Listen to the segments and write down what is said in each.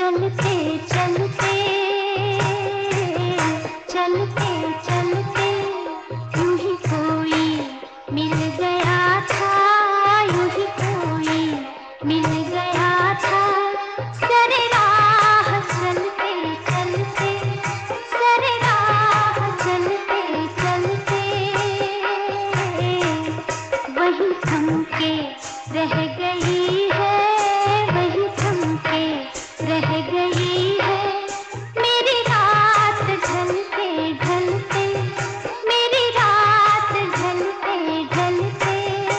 चलते चलते चलते चलते यूं ही कोई मिल गया था, यूं ही कोई मिल गया था। सरे राह चलते चलते, सरे राह चलते चलते वही थम के रह गई है, वही थम के रह गई है। मेरी रात ढलते ढलते, मेरी रात ढलते ढलते।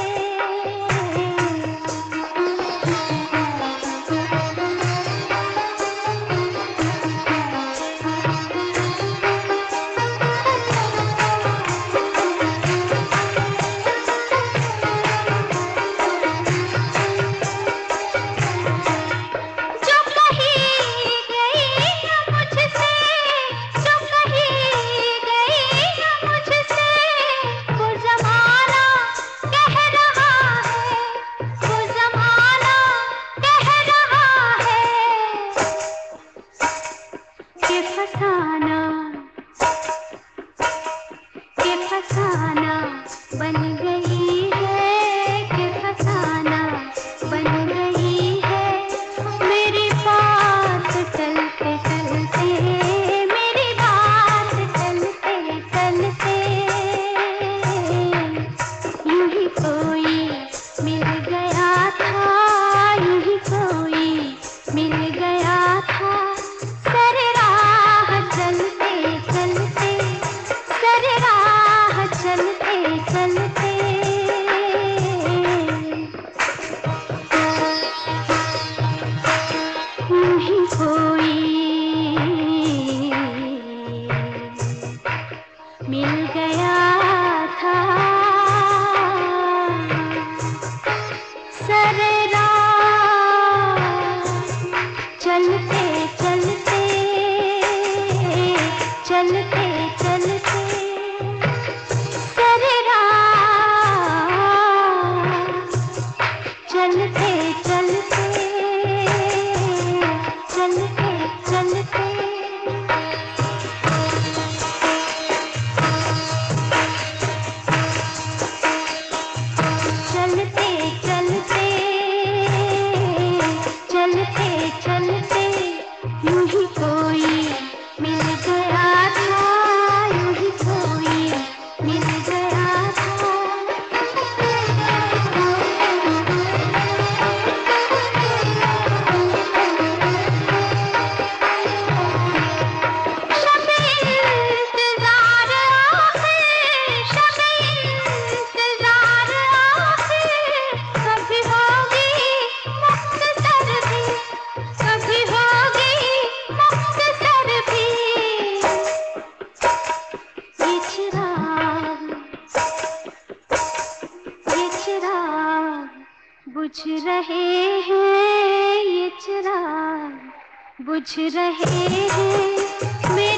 फसाना बन गई है, कि फसाना बन गई है। मेरी बात टलते टलते, मेरी बात टलते टलते यूं ही कोई मिल गया था, यूं ही कोई मिल गया था। सरे राह चलते चलते, सरे राह चलते चलते यूं ही कोई मिल गया था। सरे राह चलते चलते, चलते चलते सरे राह चलते चलते, चलते चलते चलते चलते, चलते चलते यूं ही कोई मिल गया था, यूं ही कोई मिल गया था। शब-ए इंतज़ार आखिर, शब-ए इंतज़ार आखिर कभी होगी मुख्तसर भी, कभी होगी मुख्तसर भी। ये चिराग, ये चिराग बुझ रहे हैं, ये चिराग बुझ रहे हैं।